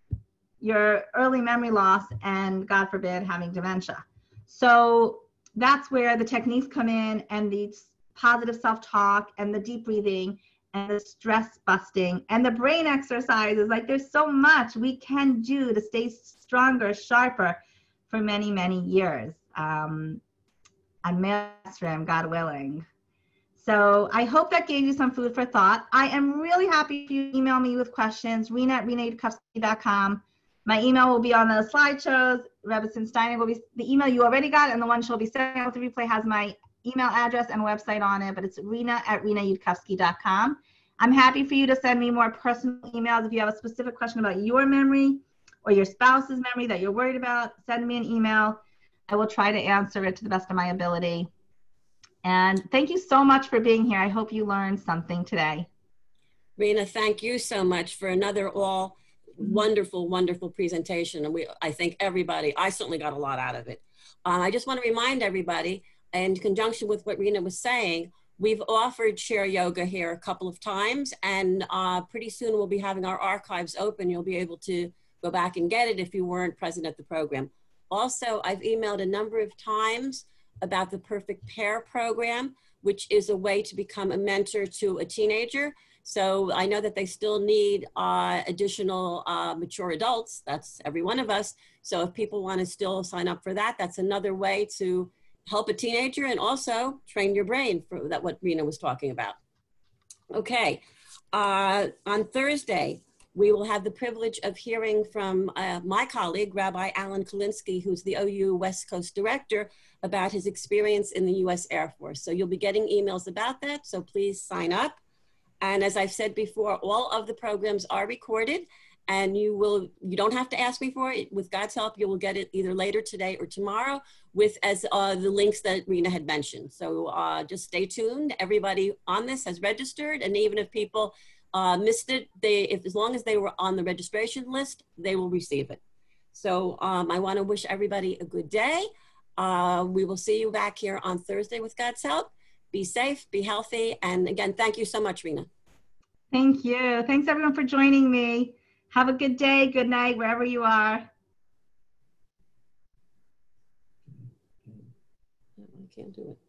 your early memory loss and, God forbid, having dementia. So that's where the techniques come in, and the positive self-talk and the deep breathing and the stress busting and the brain exercises. Like there's so much we can do to stay stronger, sharper for many, many years. Um, and master, God willing. So I hope that gave you some food for thought. I am really happy if you email me with questions, Rena at rena yudkowsky dot com. My email will be on the slideshows. Rebbetzin Steining will be, the email you already got and the one she'll be sending out with the replay has my email address and website on it, but it's Rena at rena yudkowsky dot com. I'm happy for you to send me more personal emails. If you have a specific question about your memory or your spouse's memory that you're worried about, send me an email. I will try to answer it to the best of my ability. And thank you so much for being here. I hope you learned something today. Rena, thank you so much for another all wonderful, wonderful presentation. And we, I think everybody, I certainly got a lot out of it. Um, I just want to remind everybody, in conjunction with what Rena was saying, we've offered Share Yoga here a couple of times, and uh, pretty soon we'll be having our archives open. You'll be able to go back and get it if you weren't present at the program. Also, I've emailed a number of times about the Perfect Pair program, which is a way to become a mentor to a teenager. So I know that they still need uh, additional uh, mature adults. That's every one of us. So if people want to still sign up for that, that's another way to help a teenager and also train your brain for that, what Rena was talking about. Okay, uh, on Thursday, we will have the privilege of hearing from uh, my colleague, Rabbi Alan Kalinsky, who's the O U West Coast Director, about his experience in the U S Air Force. So you'll be getting emails about that, so please sign up. And as I've said before, all of the programs are recorded, and you will, you don't have to ask me for it. With God's help, you will get it either later today or tomorrow with as uh, the links that Rena had mentioned. So uh, just stay tuned. Everybody on this has registered, and even if people uh, missed it, they, if as long as they were on the registration list, they will receive it. So um, I want to wish everybody a good day. Uh, we will see you back here on Thursday with God's help. Be safe, be healthy, and again, thank you so much, Rena. Thank you. Thanks everyone for joining me. Have a good day, good night, wherever you are. I can't do it.